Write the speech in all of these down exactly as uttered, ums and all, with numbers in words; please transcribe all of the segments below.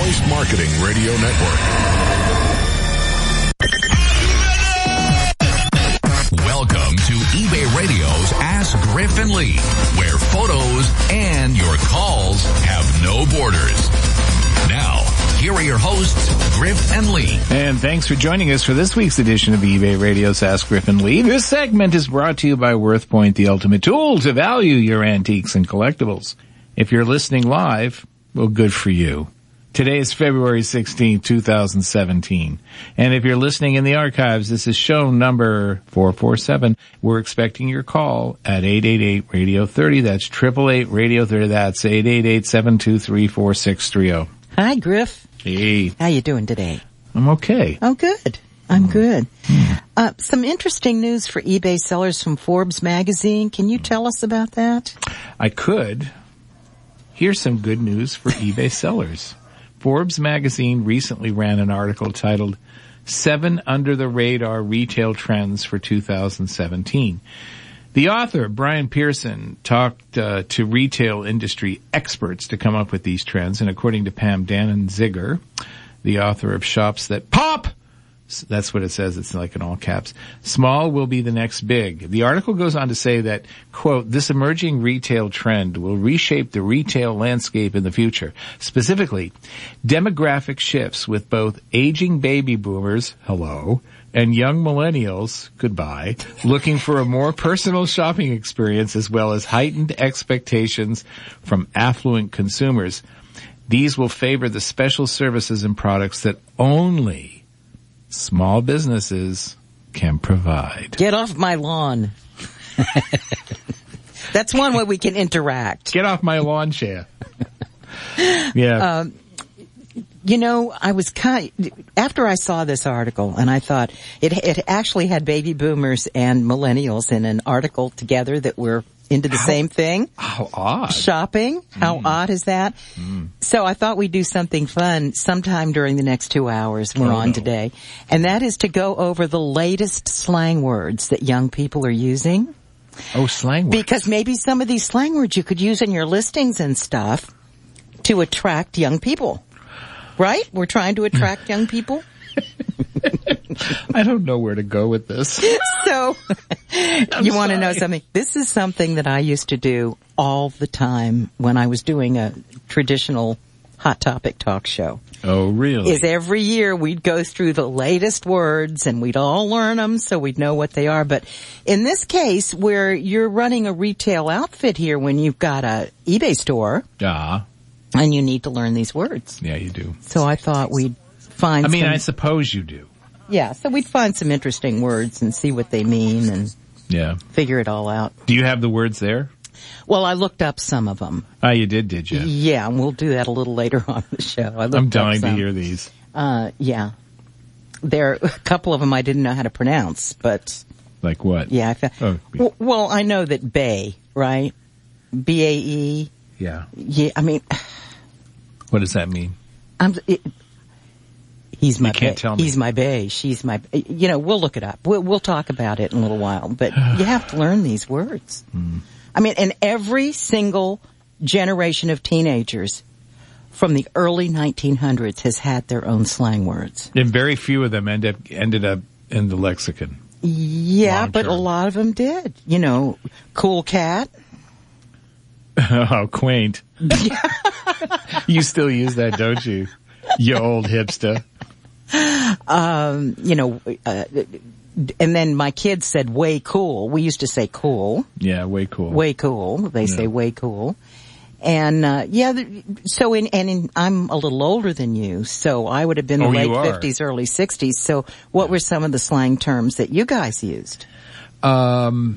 Voice Marketing Radio Network. Welcome to eBay Radio's Ask Griff and Lee, where photos and your calls have no borders. Now, here are your hosts, Griff and Lee. And thanks for joining us for this week's edition of eBay Radio's Ask Griff and Lee. This segment is brought to you by WorthPoint, the ultimate tool to value your antiques and collectibles. If you're listening live, well, good for you. Today is February sixteenth, two thousand seventeen. And if you're listening in the archives, this is show number four four seven. We're expecting your call at eight eight eight, radio thirty. That's eight eight eight, radio thirty. That's eight eight eight, seven two three, four six three zero. Hi, Griff. Hey. How you doing today? I'm okay. Oh, good. I'm good. Uh, some interesting news for eBay sellers from Forbes magazine. Can you tell us about that? I could. Here's some good news for eBay sellers. Forbes magazine recently ran an article titled Seven Under the Radar Retail Trends for two thousand seventeen. The author, Brian Pearson, talked uh, to retail industry experts to come up with these trends, and according to Pam Danziger, the author of Shops That Pop, that's what it says, it's like in all caps, small will be the next big. The article goes on to say that, quote, this emerging retail trend will reshape the retail landscape in the future. Specifically, demographic shifts with both aging baby boomers, hello, and young millennials, goodbye, looking for a more personal shopping experience as well as heightened expectations from affluent consumers. These will favor the special services and products that only small businesses can provide. Get off my lawn. That's one way we can interact. Get off my lawn chair. Yeah. Um, You know, I was kind of, after I saw this article, and I thought it it actually had baby boomers and millennials in an article together that were into the how, same thing. How odd. Shopping. How mm. odd is that? Mm. So I thought we'd do something fun sometime during the next two hours we're oh, on no. today. And that is to go over the latest slang words that young people are using. Oh, slang words. Because maybe some of these slang words you could use in your listings and stuff to attract young people. Right? We're trying to attract young people. I don't know where to go with this. So, you want to know something? This is something that I used to do all the time when I was doing a traditional Hot Topic talk show. Oh, really? Is every year we'd go through the latest words and we'd all learn them so we'd know what they are. But in this case, where you're running a retail outfit here when you've got a eBay store. Ah. And you need to learn these words. Yeah, you do. So I thought we'd find I mean, some, I suppose you do. Yeah, so we'd find some interesting words and see what they mean and yeah, figure it all out. Do you have the words there? Well, I looked up some of them. Ah, you did, did you? Yeah, and we'll do that a little later on in the show. I I'm dying to hear these. Uh, yeah. There are a couple of them I didn't know how to pronounce, but... Like what? Yeah, I found, oh, yeah. Well, well, I know that Bay, right? B A E. Yeah. Yeah, I mean... What does that mean? I'm, it, he's my you can't bae. tell me. He's my bae. She's my, you know, we'll look it up. We'll, we'll talk about it in a little while, but you have to learn these words. Mm. I mean, and every single generation of teenagers from the early nineteen hundreds has had their own slang words. And very few of them end up, ended up in the lexicon. Yeah, but a lot of them did. You know, cool cat. Oh, quaint. You still use that, don't you? You old hipster. Um, you know, uh, and then my kids said way cool. We used to say cool. Yeah, way cool. Way cool. They yeah. say way cool. And, uh, yeah, so in, and in, I'm a little older than you, so I would have been the oh, late fifties, early sixties. So what were some of the slang terms that you guys used? Um,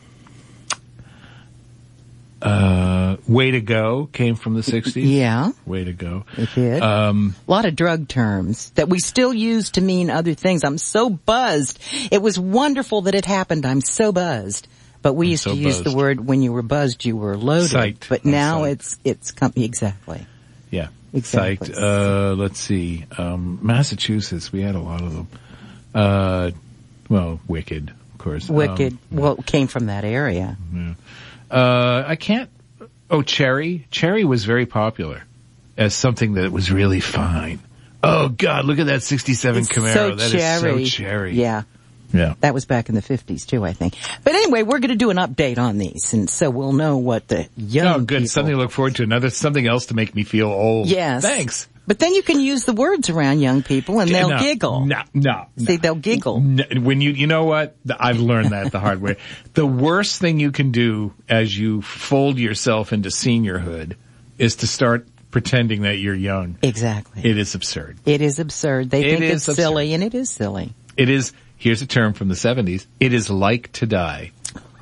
Uh, Way to Go came from the sixties. Yeah. Way to go. It did. Um, a lot of drug terms that we still use to mean other things. I'm so buzzed. It was wonderful that it happened. I'm so buzzed. But we I'm used so to use buzzed. the word when you were buzzed, you were loaded. Psyched. But I'm now psyched. it's, it's, com- exactly. Yeah. Exactly. Psyched. Uh, let's see. Um, Massachusetts, we had a lot of them. Uh, well, wicked, of course. Wicked. Um, well, it came from that area. Yeah. Uh, I can't, oh, cherry. Cherry was very popular. as something that was really fine. Oh God, look at that sixty-seven It's Camaro. so That cherry. is so cherry. Yeah. Yeah. That was back in the fifties too, I think. But anyway, we're going to do an update on these, and so we'll know what the young Oh, good. people... Something to look forward to. Another something else to make me feel old. Yes. Thanks. But then you can use the words around young people, and they'll no, giggle. No, no. See, no. they'll giggle. No, when you, you know what? I've learned that the hard way. The worst thing you can do as you fold yourself into seniorhood is to start pretending that you're young. Exactly. It is absurd. It is absurd. They It think is it's absurd. silly, and it is silly. It is, here's a term from the seventies. It is like to die.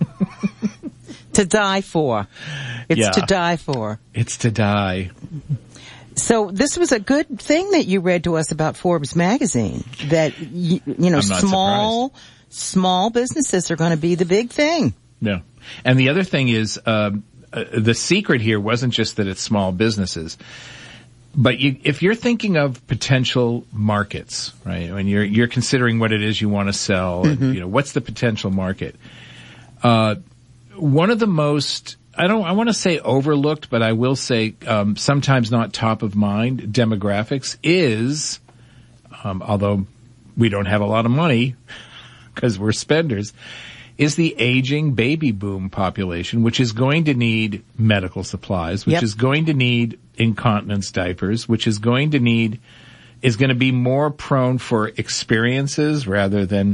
To die for. It's Yeah. to die for. It's to die. So this was a good thing that you read to us about Forbes magazine, that, you, you know, I'm not small, small businesses are going to be the big thing. Yeah. And the other thing is, um, uh, the secret here wasn't just that it's small businesses, but you, if you're thinking of potential markets, right, when you're, you're considering what it is you want to sell, Mm-hmm. and, you know, what's the potential market? Uh, one of the most, I don't, I want to say overlooked, but I will say, um, sometimes not top of mind demographics is, um, although we don't have a lot of money because we're spenders, is the aging baby boom population, which is going to need medical supplies, which Yep. is going to need incontinence diapers, which is going to need, is going to be more prone for experiences rather than,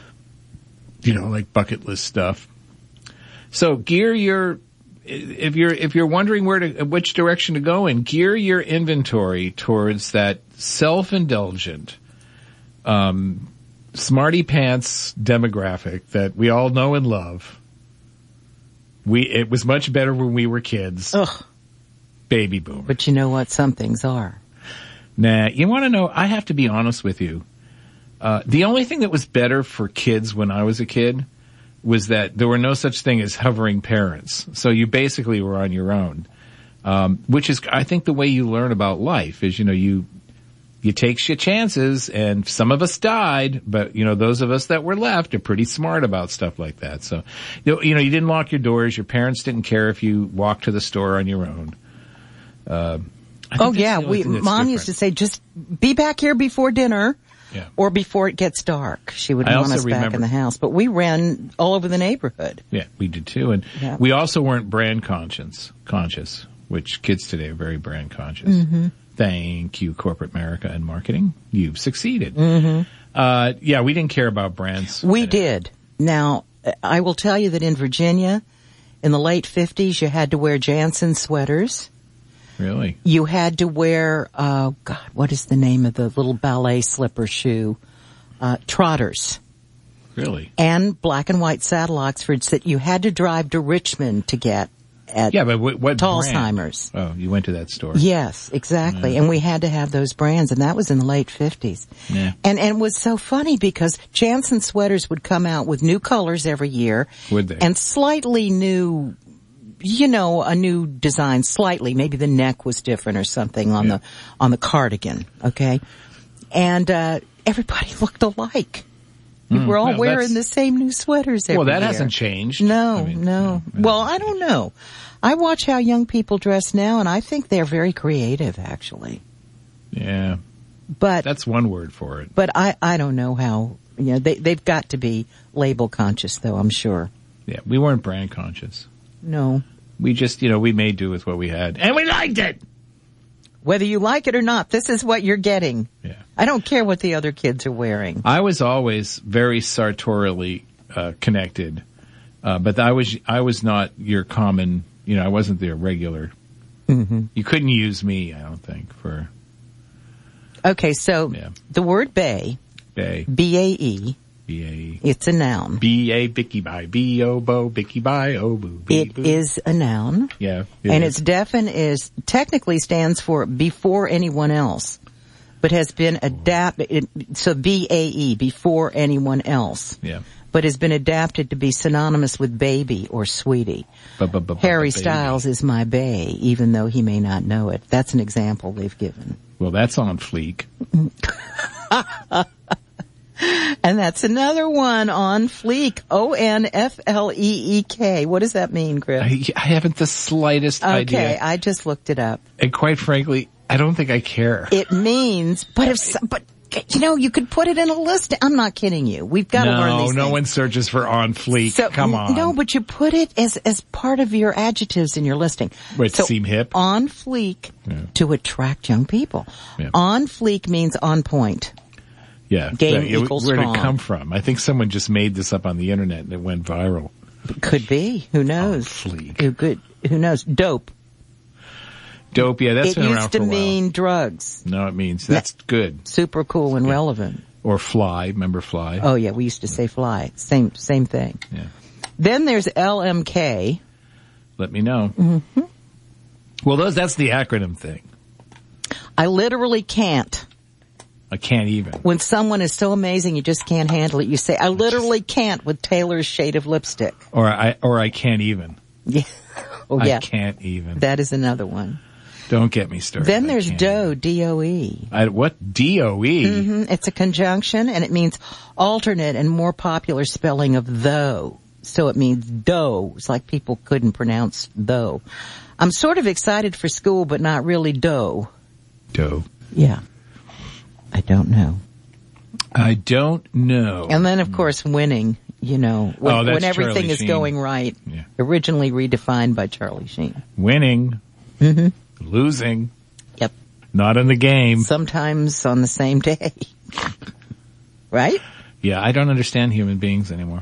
you know, like bucket list stuff. So gear your, if you're, if you're wondering where to, which direction to go in, gear your inventory towards that self-indulgent, um, smarty pants demographic that we all know and love. We, it was much better when we were kids. Ugh. Baby boomer. But you know what? Some things are. Nah, you want to know, I have to be honest with you. Uh, the only thing that was better for kids when I was a kid was that there were no such thing as hovering parents. So you basically were on your own. Um, which is, I think, the way you learn about life is, you know, you, you take shit chances, and some of us died, but, you know, those of us that were left are pretty smart about stuff like that. So, you know, you know, you didn't lock your doors. Your parents didn't care if you walked to the store on your own. Uh, I think Oh that's yeah, the only we, thing that's Mom used to different. say, just be back here before dinner. Yeah. Or before it gets dark. She would I want also us back remember- in the house. But we ran all over the neighborhood. Yeah, we did too. And Yeah. we also weren't brand conscious, conscious, which kids today are very brand conscious. Mm-hmm. Thank you, corporate America and marketing. You've succeeded. Mm-hmm. Uh, yeah, we didn't care about brands. We did. Now, I will tell you that in Virginia, in the late fifties, you had to wear Jansen sweaters. Really? You had to wear, uh, God, what is the name of the little ballet slipper shoe? Uh, trotters. Really? And black and white saddle Oxfords that you had to drive to Richmond to get at Yeah, but what, what Tolsheimer's. brand? Oh, you went to that store. Yes, exactly. Yeah. And we had to have those brands, and that was in the late fifties. Yeah. And, and it was so funny because Jansen sweaters would come out with new colors every year. Would they? And slightly new, you know, a new design, slightly. Maybe the neck was different or something on Yeah. the, on the cardigan. Okay. And, uh, everybody looked alike. We Mm, were all well, wearing that's- the same new sweaters every Well, that year. hasn't changed. No, I mean, no. yeah. Well, I don't know. I watch how young people dress now, and I think they're very creative, actually. Yeah, But that's one word for it. but I I don't know how. You know, they they've got to be label conscious, though. I'm sure. Yeah, we weren't brand conscious. No, We just, you know, we made do with what we had, and we liked it. whether you like it or not, this is what you're getting. Yeah. I don't care what the other kids are wearing. I was always very sartorially uh, connected, uh, but I was I was not your common. You know, I wasn't the regular. Mm-hmm. You couldn't use me, I don't think, for Okay, so Yeah. the word bay, Bay. B A E, B A. it's a noun. B A Bicky Bye B O Bo Bicky Bye O Boo. It is a noun. Yeah. it And is. its defin is technically stands for before anyone else, but has been adapted. So B A E, before anyone else, Yeah. but has been adapted to be synonymous with baby or sweetie. Bu-bu-bu-bu- Harry baby. Styles is my bae, even though he may not know it. That's an example they've given. Well, that's on fleek. And that's another one on fleek. O N F L E E K. What does that mean, Griff? I, I haven't the slightest Okay, idea. I just looked it up. And quite frankly, I don't think I care. It means, but if, but, you know, you could put it in a list. I'm not kidding you. We've got no, to learn these No, no things. one searches for on fleek. So, Come on. No, but you put it as, as part of your adjectives in your listing. Which so, seem hip. On fleek yeah. to attract young people. Yeah. On fleek means on point. Yeah. Game yeah, equals Where strong. did it come from? I think someone just made this up on the internet and it went viral. Could be. Who knows? On fleek. Who could, who knows? Dope. Dope, yeah, that's it been around used for to a while. mean drugs. No, it means that's good. Super cool and yeah. relevant. Or fly, remember fly? Oh yeah, we used to say fly. Same, same thing. Yeah. Then there's L M K. Let me know. Mm-hmm. Well, those, that's the acronym thing. I literally can't. I can't even. When someone is so amazing you just can't handle it, you say, I literally can't with Taylor's shade of lipstick. Or I, or I can't even. Yeah. Oh yeah. I can't even. That is another one. Don't get me started. Then there's I can't doe, even. D O E. I, what? D O E? Mm-hmm. It's a conjunction and it means alternate and more popular spelling of though. So it means dough. It's like people couldn't pronounce though. I'm sort of excited for school, but not really dough. Doe. Yeah. I don't know. I don't know. And then of course winning, you know, when, Oh, that's when everything Charlie is Sheen. going right. Yeah. Originally redefined by Charlie Sheen. Winning. Mm-hmm. Losing. Yep. Not in the game. Sometimes on the same day. Right? Yeah, I don't understand human beings anymore.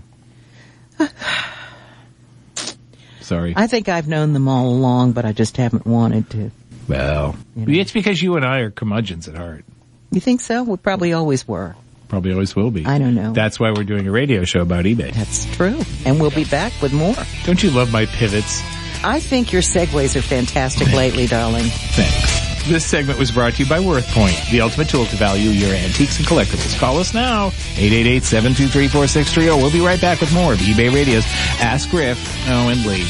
Sorry. I think I've known them all along, but I just haven't wanted to. Well, You know. it's because you and I are curmudgeons at heart. You think so? We probably always were. Probably always will be. I don't know. That's why we're doing a radio show about eBay. That's true. And we'll be back with more. Don't you love my pivots? I think your segues are fantastic lately, darling. Thanks. This segment was brought to you by WorthPoint, the ultimate tool to value your antiques and collectibles. Call us now, eight eight eight, seven two three, four six three zero. We'll be right back with more of eBay Radio's Ask Griff, oh, and Lee.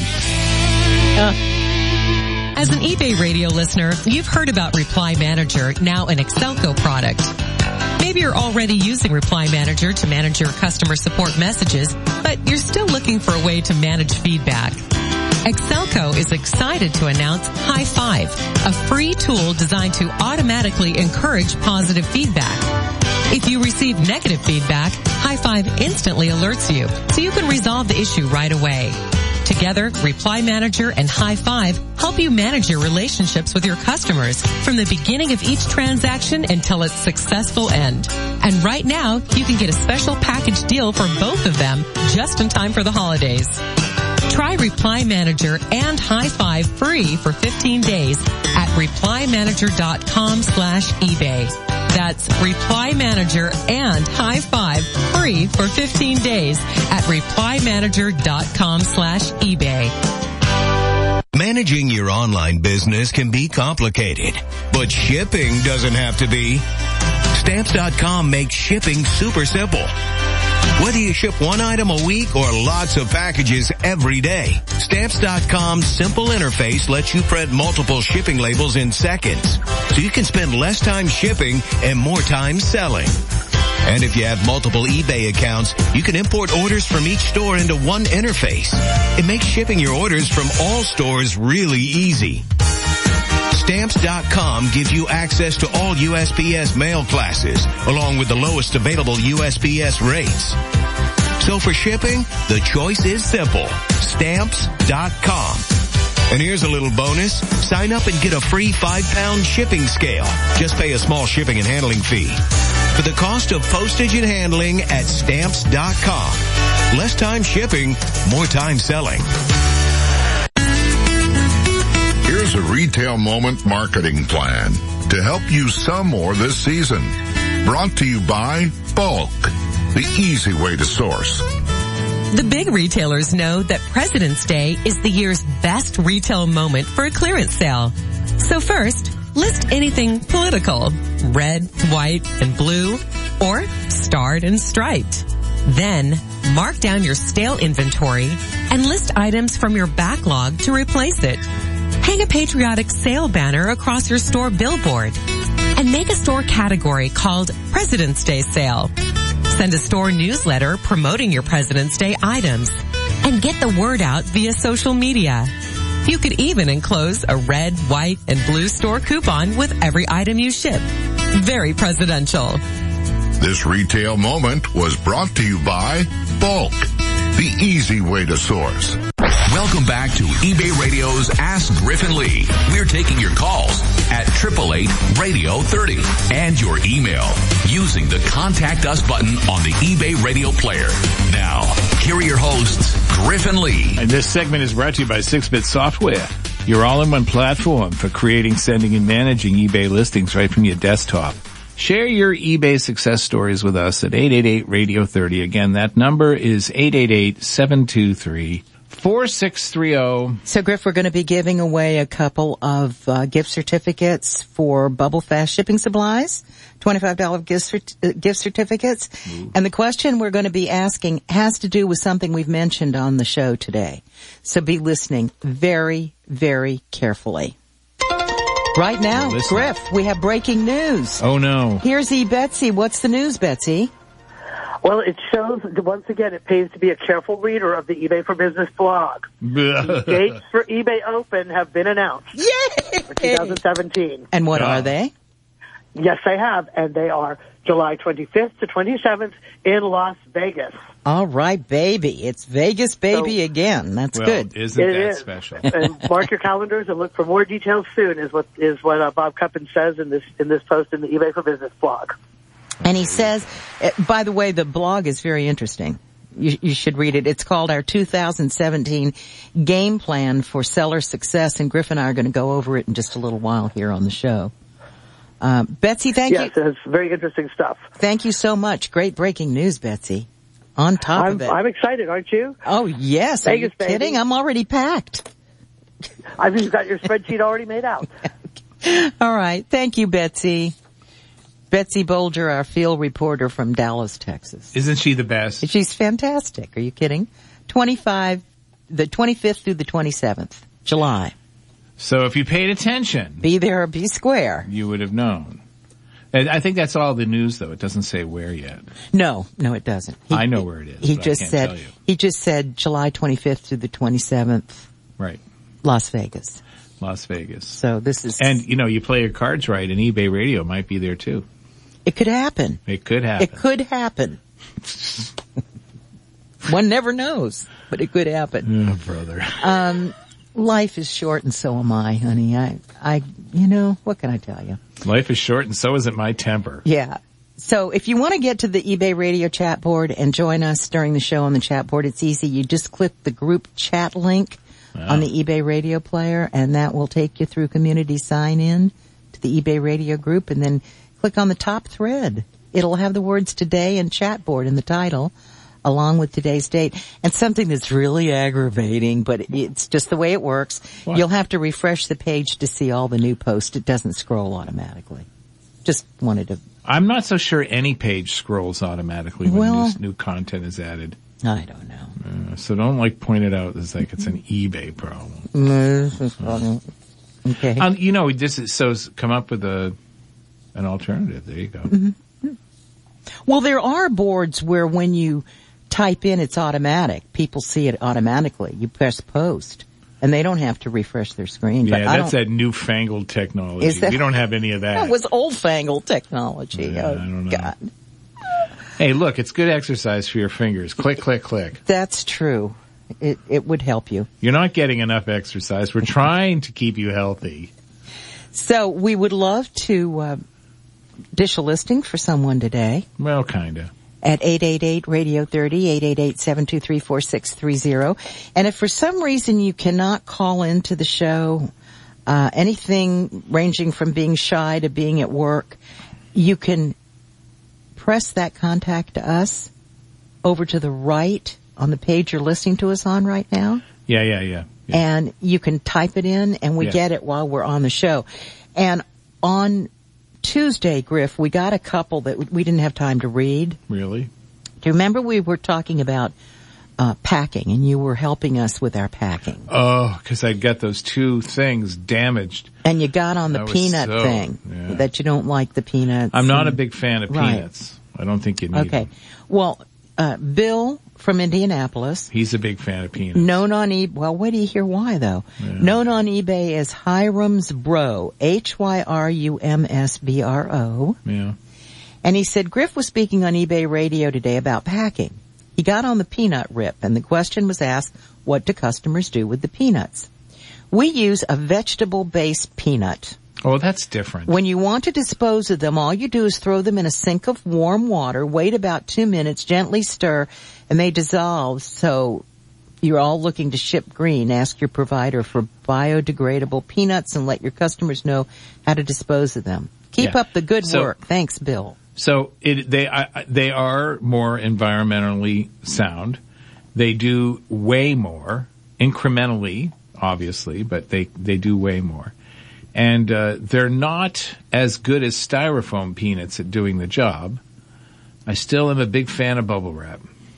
Uh, As an eBay Radio listener, you've heard about Reply Manager, now an Excelco product. Maybe you're already using Reply Manager to manage your customer support messages, but you're still looking for a way to manage feedback. Excelco is excited to announce High Five, a free tool designed to automatically encourage positive feedback. If you receive negative feedback, High Five instantly alerts you, so you can resolve the issue right away. Together, Reply Manager and High Five help you manage your relationships with your customers from the beginning of each transaction until its successful end. And right now, you can get a special package deal for both of them just in time for the holidays. Try Reply Manager and High Five free for fifteen days at reply manager dot com slash eBay. That's Reply Manager and High Five free for fifteen days at reply manager dot com slash eBay. Managing your online business can be complicated, but shipping doesn't have to be. Stamps dot com makes shipping super simple. Whether you ship one item a week or lots of packages every day, Stamps dot com's simple interface lets you print multiple shipping labels in seconds, so you can spend less time shipping and more time selling. And if you have multiple eBay accounts, you can import orders from each store into one interface. It makes shipping your orders from all stores really easy. Stamps dot com gives you access to all U S P S mail classes, along with the lowest available U S P S rates. So for shipping, the choice is simple. Stamps dot com. And here's a little bonus. Sign up and get a free five pound shipping scale. Just pay a small shipping and handling fee. For the cost of postage and handling at Stamps dot com. Less time shipping, more time selling. Here's a Retail Moment marketing plan to help you sell more this season. Brought to you by Bulk, the easy way to source. The big retailers know that President's Day is the year's best retail moment for a clearance sale. So first, list anything political, red, white, and blue, or starred and striped. Then, mark down your stale inventory and list items from your backlog to replace it. Hang a patriotic sale banner across your store billboard and make a store category called President's Day Sale. Send a store newsletter promoting your President's Day items and get the word out via social media. You could even enclose a red, white, and blue store coupon with every item you ship. Very presidential. This retail moment was brought to you by Bulk, the easy way to source. Welcome back to eBay Radio's Ask Griffin Lee. We're taking your calls at eight eight eight, radio thirty and your email using the Contact Us button on the eBay Radio player. Now, here are your hosts, Griffin Lee. And this segment is brought to you by six bit Software, your all-in-one platform for creating, sending, and managing eBay listings right from your desktop. Share your eBay success stories with us at eight eight eight, radio thirty. Again, that number is eight eight eight, seven two three, four six three zero. So, Griff, we're going to be giving away a couple of uh, gift certificates for Bubble Fast shipping supplies, twenty-five dollars gift, cert- uh, gift certificates. Ooh. And the question we're going to be asking has to do with something we've mentioned on the show today. So be listening very, very carefully. Right now, Griff, we have breaking news. Oh, no. Here's E. Betsy. What's the news, Betsy? Well, it shows, once again, it pays to be a careful reader of the eBay for Business blog. The dates for eBay Open have been announced. Yay! For twenty seventeen. And what oh. are they? Yes, they have, and they are July twenty-fifth to twenty-seventh in Las Vegas. All right, baby. It's Vegas, baby, so, again. That's well, good. Isn't it that is. special? And mark your calendars and look for more details soon. Is what is what uh, Bob Cuppin says in this in this post in the eBay for Business blog. And he says, uh, by the way, the blog is very interesting. You, you should read it. It's called Our two thousand seventeen Game Plan for Seller Success, and Griff and I are going to go over it in just a little while here on the show. Um, Betsy, thank yes, you. Yes, it's very interesting stuff. Thank you so much. Great breaking news, Betsy. On top I'm, of it. I'm excited, aren't you? Oh, yes. Vegas, Are you kidding? baby. I'm already packed. I've just got your spreadsheet already made out. All right. Thank you, Betsy. Betsy Bolger, our field reporter from Dallas, Texas. Isn't she the best? She's fantastic. Are you kidding? twenty-five, the twenty-fifth through the twenty-seventh, July. So if you paid attention, be there or be square, you would have known. And I think that's all the news, though. It doesn't say where yet. No, no, it doesn't. He, I know where it is. He but just I can't said tell you. he just said July twenty-fifth through the twenty-seventh. Right. Las Vegas. Las Vegas. So this is, and you know, you play your cards right, and eBay Radio might be there too. It could happen. It could happen. It could happen. One never knows, but it could happen. Oh, brother. Um, life is short, and so am I, honey. I, I, you know, what can I tell you? Life is short, and so is it my temper. Yeah. So if you want to get to the eBay Radio chat board and join us during the show on the chat board, it's easy. You just click the group chat link wow. on the eBay Radio player, and that will take you through community sign-in to the eBay Radio group, and then click on the top thread. It'll have the words today and chat board in the title, along with today's date. And something that's really aggravating, but it's just the way it works. What? You'll have to refresh the page to see all the new posts. It doesn't scroll automatically. Just wanted to... I'm not so sure any page scrolls automatically when well, new, new content is added. I don't know. Uh, so don't like point it out as like it's an eBay problem. Okay. Um, you know, this is, so come up with a an alternative. There you go. Mm-hmm. Well, there are boards where when you type in, it's automatic. People see it automatically. You press post, and they don't have to refresh their screen. Yeah, but that's that newfangled technology. Is that, we don't have any of that. That was old-fangled technology. Yeah, oh, I don't know. God. Hey, look, it's good exercise for your fingers. Click, click, click. That's true. It it would help you. You're not getting enough exercise. We're trying to keep you healthy. So we would love to uh, dish a listing for someone today. Well, kind of. At eight eight eight, radio thirty, eight eight eight, seven two three, four six three zero. And if for some reason you cannot call into the show, uh, anything ranging from being shy to being at work, you can press that contact us over to the right on the page you're listening to us on right now. Yeah, yeah, yeah. yeah. And you can type it in, and we yeah. get it while we're on the show. And on Tuesday, Griff, we got a couple that we didn't have time to read. Really? Do you remember we were talking about uh packing, and you were helping us with our packing? Oh, because I got those two things damaged. And you got on the that peanut so, thing, yeah. that you don't like the peanuts. I'm not and, a big fan of right. peanuts. I don't think you need Okay. them. Well, uh, Bill from Indianapolis. He's a big fan of peanuts. Known on eBay, well, wait do you hear why though? Yeah. Known on eBay as Hiram's Bro, H Y R U M S B R O. Yeah. And he said, Griff was speaking on eBay radio today about packing. He got on the peanut rip, and the question was asked, what do customers do with the peanuts? We use a vegetable-based peanut. Oh, that's different. When you want to dispose of them, all you do is throw them in a sink of warm water, wait about two minutes, gently stir, and they dissolve. So you're all looking to ship green. Ask your provider for biodegradable peanuts and let your customers know how to dispose of them. Keep yeah. up the good so, work. Thanks, Bill. So it, they I, they are more environmentally sound. They do way more incrementally, obviously, but they they do way more. And uh, they're not as good as styrofoam peanuts at doing the job. I still am a big fan of bubble wrap.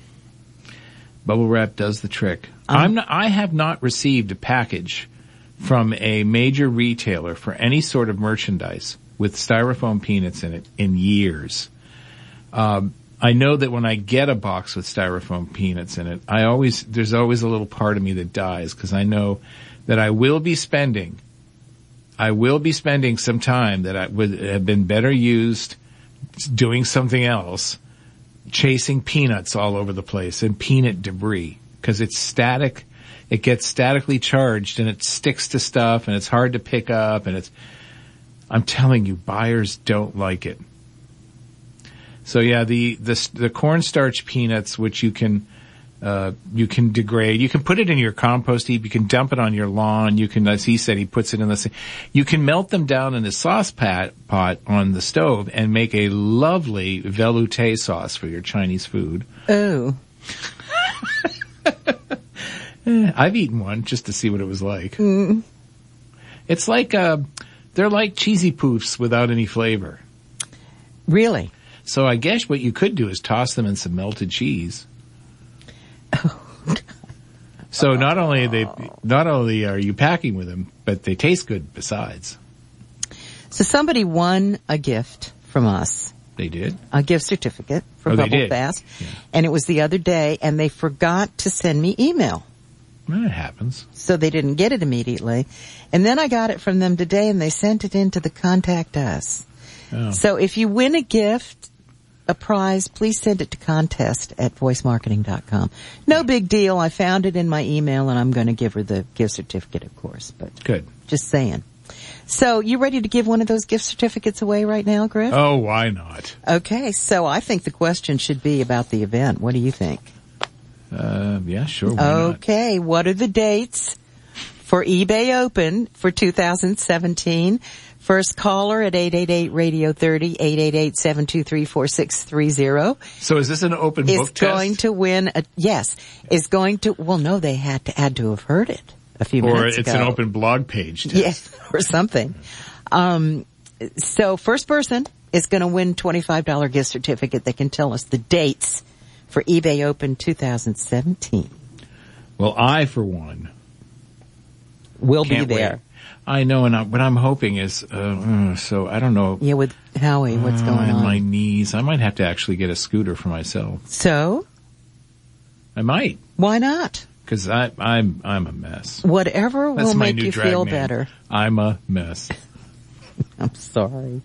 Bubble wrap does the trick. Um, I'm not, I have not received a package from a major retailer for any sort of merchandise with styrofoam peanuts in it in years. Um, I know that when I get a box with styrofoam peanuts in it, I always, there's always a little part of me that dies because I know that I will be spending, I will be spending some time that I would have been better used doing something else, chasing peanuts all over the place and peanut debris because it's static. It gets statically charged and it sticks to stuff and it's hard to pick up and it's, I'm telling you, buyers don't like it. So yeah, the, the, the cornstarch peanuts, which you can, uh, you can degrade, you can put it in your compost heap, you can dump it on your lawn, you can, as he said, he puts it in the, you can melt them down in a sauce pot, pot on the stove and make a lovely velouté sauce for your Chinese food. Oh. I've eaten one just to see what it was like. Mm. It's like, uh, they're like cheesy poofs without any flavor. Really? So I guess what you could do is toss them in some melted cheese. Oh. So not only are they, not only are you packing with them, but they taste good besides. So somebody won a gift from us. They did? A gift certificate for oh, Bubble Fast. Yeah. And it was the other day, and they forgot to send me email. Well, it happens. So they didn't get it immediately. And then I got it from them today and they sent it in to the Contact Us. Oh. So if you win a gift, a prize, please send it to contest at voice marketing dot com. No big deal. I found it in my email and I'm going to give her the gift certificate, of course. But good. Just saying. So you ready to give one of those gift certificates away right now, Griff? Oh, why not? Okay. So I think the question should be about the event. What do you think? Uh, yeah, sure. Why okay. not? What are the dates for eBay Open for two thousand seventeen? First caller at eight eight eight radio thirty, eight eight eight, seven two three, four six three zero. So is this an open book test? Is going to win a, yes, is going to, well no, they had to, had to have heard it a few or minutes ago. Or it's an open blog page test. Yes, or something. Um, so first person is going to win twenty-five dollars gift certificate. They can tell us the dates for eBay Open two thousand seventeen. Well, I, for one, will be there. Wait. I know, and I, what I'm hoping is, uh, uh, so I don't know. Yeah, with Howie, what's uh, going on? My knees. I might have to actually get a scooter for myself. So? I might. Why not? Because I, I'm, I'm a mess. Whatever That's will my make new you drag feel name. better. I'm a mess. I'm sorry.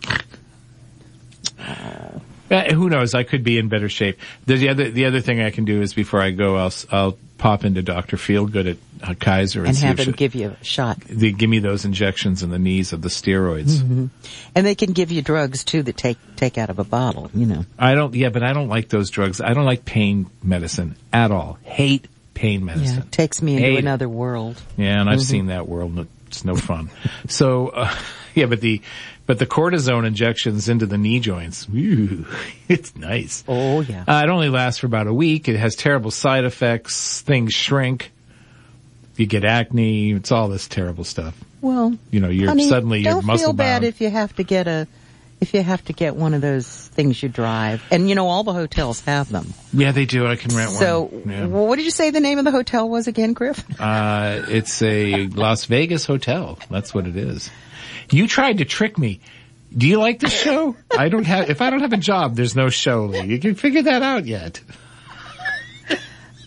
Oh. Uh, who knows? I could be in better shape. The other, the other thing I can do is before I go, I'll, I'll pop into Doctor Feelgood at uh, Kaiser and, and see have if him she, give you a shot. They give me those injections in the knees of the steroids. Mm-hmm. And they can give you drugs too that take take out of a bottle. You know. I don't. Yeah, but I don't like those drugs. I don't like pain medicine at all. Hate pain medicine. Yeah, it takes me into Hate another it. world. Yeah, and I've mm-hmm. seen that world. It's no fun. So, uh, yeah, but the, but the cortisone injections into the knee joints, ooh, it's nice. Oh, yeah. Uh, it only lasts for about a week. It has terrible side effects. Things shrink. You get acne. It's all this terrible stuff. Well, you know, you're honey, suddenly you're don't muscle feel bad bound. if you have to get a, if you have to get one of those things you drive. And you know, all the hotels have them. Yeah, they do. I can rent so, one. So, yeah. well, what did you say the name of the hotel was again, Griff? Uh, it's a Las Vegas hotel. That's what it is. You tried to trick me. Do you like this show? I don't have, if I don't have a job, there's no show. You can figure that out yet.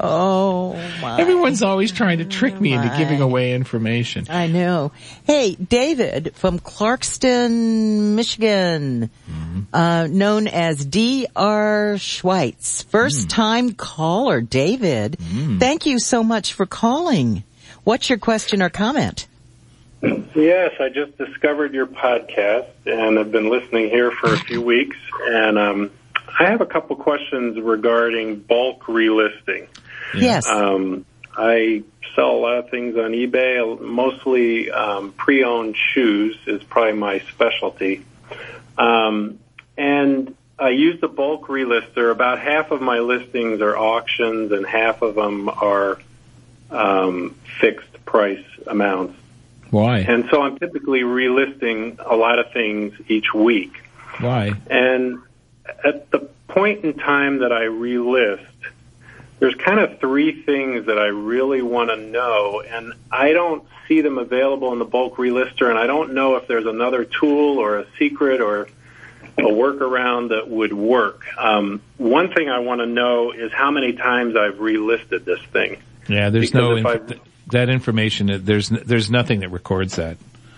Oh, my. Everyone's always trying to trick me into my. giving away information. I know. Hey, David from Clarkston, Michigan, mm-hmm. uh, known as D R Schweitz. First mm. time caller, David. Mm. Thank you so much for calling. What's your question or comment? Yes, I just discovered your podcast, and I've been listening here for a few weeks, and um, I have a couple questions regarding bulk relisting. Yes. Um, I sell a lot of things on eBay, mostly um, pre-owned shoes is probably my specialty. Um, and I use the bulk relister. About half of my listings are auctions, and half of them are um, fixed price amounts. Why? And so I'm typically relisting a lot of things each week. Why? And at the point in time that I relist, there's kind of three things that I really want to know, and I don't see them available in the bulk relister, and I don't know if there's another tool or a secret or a workaround that would work. Um, one thing I want to know is how many times I've relisted this thing. Yeah, there's because no... Inf- that information, there's there's nothing that records that.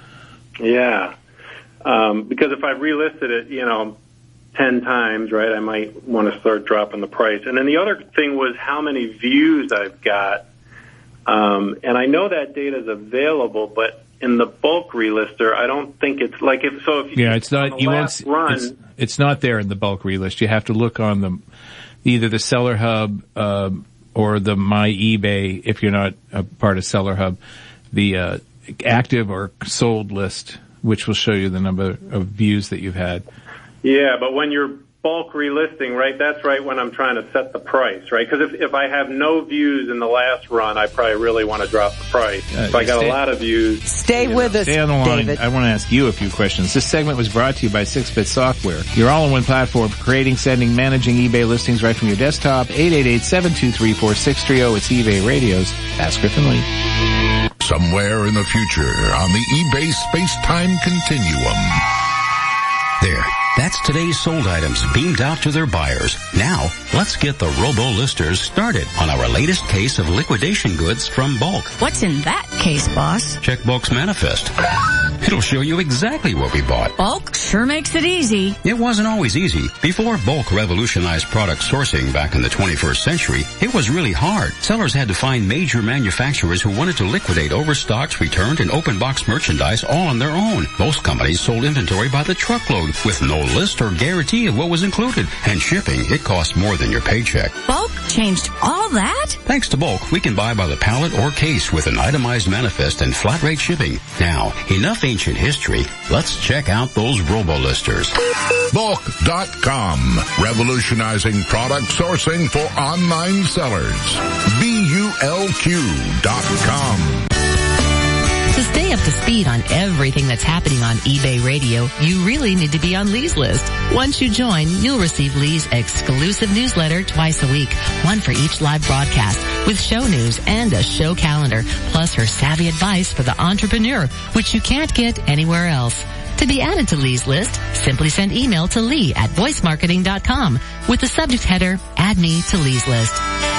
Yeah. Um, because if I've relisted it, you know, ten times, right, I might want to start dropping the price. And then the other thing was how many views I've got. Um, and I know that data is available, but in the bulk relister, I don't think it's like if so. If you, yeah, it's not. You won't. Run, it's, it's not there in the bulk relist. You have to look on the either the Seller Hub uh, or the My eBay if you're not a part of Seller Hub, the uh, active or sold list, which will show you the number of views that you've had. Yeah, but when you're bulk relisting, right, that's right when I'm trying to set the price, right? Because if, if I have no views in the last run, I probably really want to drop the price. Uh, if I got stay, a lot of views... Stay with know. us, Stay on the line. David. I want to ask you a few questions. This segment was brought to you by six bit Software, your all-in-one platform for creating, sending, managing eBay listings right from your desktop. eight eight eight, seven two three, four six three zero. It's eBay Radio's Ask Griffin Lee. Somewhere in the future on the eBay space-time continuum. There. That's today's sold items beamed out to their buyers. Now, let's get the robo-listers started on our latest case of liquidation goods from Bulk. What's in that case, boss? Check Bulk's manifest. It'll show you exactly what we bought. Bulk sure makes it easy. It wasn't always easy. Before Bulk revolutionized product sourcing back in the twenty-first century, it was really hard. Sellers had to find major manufacturers who wanted to liquidate overstocks, returned, and open box merchandise all on their own. Most companies sold inventory by the truckload with no list or guarantee of what was included. And shipping, it cost more than your paycheck. Bulk changed all that? Thanks to Bulk, we can buy by the pallet or case with an itemized manifest and flat rate shipping. Now, enough ancient history. Let's check out those robo-listers. Bulk dot com. Revolutionizing product sourcing for online sellers. B U L Q dot com. To stay up to speed on everything that's happening on eBay Radio, you really need to be on Lee's list. Once you join, you'll receive Lee's exclusive newsletter twice a week, one for each live broadcast, with show news and a show calendar, plus her savvy advice for the entrepreneur, which you can't get anywhere else. To be added to Lee's list, simply send email to Lee at voice marketing dot com with the subject header, Add Me to Lee's List.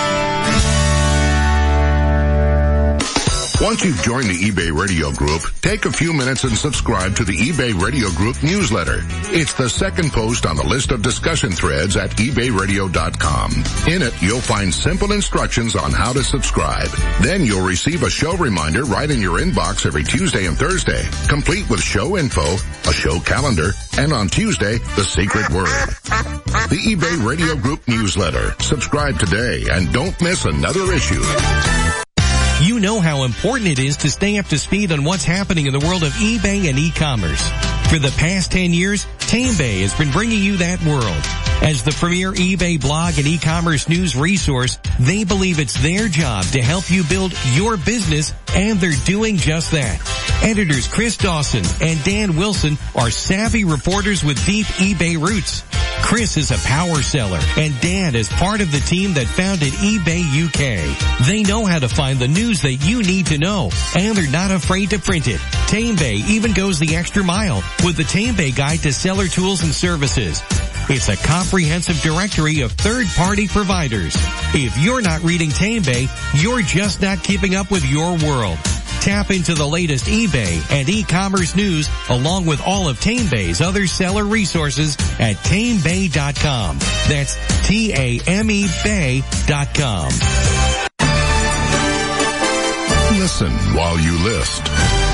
Once you've joined the eBay Radio Group, take a few minutes and subscribe to the eBay Radio Group newsletter. It's the second post on the list of discussion threads at ebay radio dot com. In it, you'll find simple instructions on how to subscribe. Then you'll receive a show reminder right in your inbox every Tuesday and Thursday, complete with show info, a show calendar, and on Tuesday, the secret word. The eBay Radio Group newsletter. Subscribe today and don't miss another issue. You know how important it is to stay up to speed on what's happening in the world of eBay and e-commerce. For the past ten years, TameBay has been bringing you that world. As the premier eBay blog and e-commerce news resource, they believe it's their job to help you build your business, and they're doing just that. Editors Chris Dawson and Dan Wilson are savvy reporters with deep eBay roots. Chris is a power seller, and Dan is part of the team that founded eBay U K. They know how to find the news that you need to know, and they're not afraid to print it. TameBay even goes the extra mile with the TameBay Guide to Seller Tools and Services. It's a comprehensive directory of third-party providers. If you're not reading TameBay, you're just not keeping up with your world. Tap into the latest eBay and e-commerce news along with all of TameBay's other seller resources at tame bay dot com. That's T A M E Bay dot com. Listen while you list.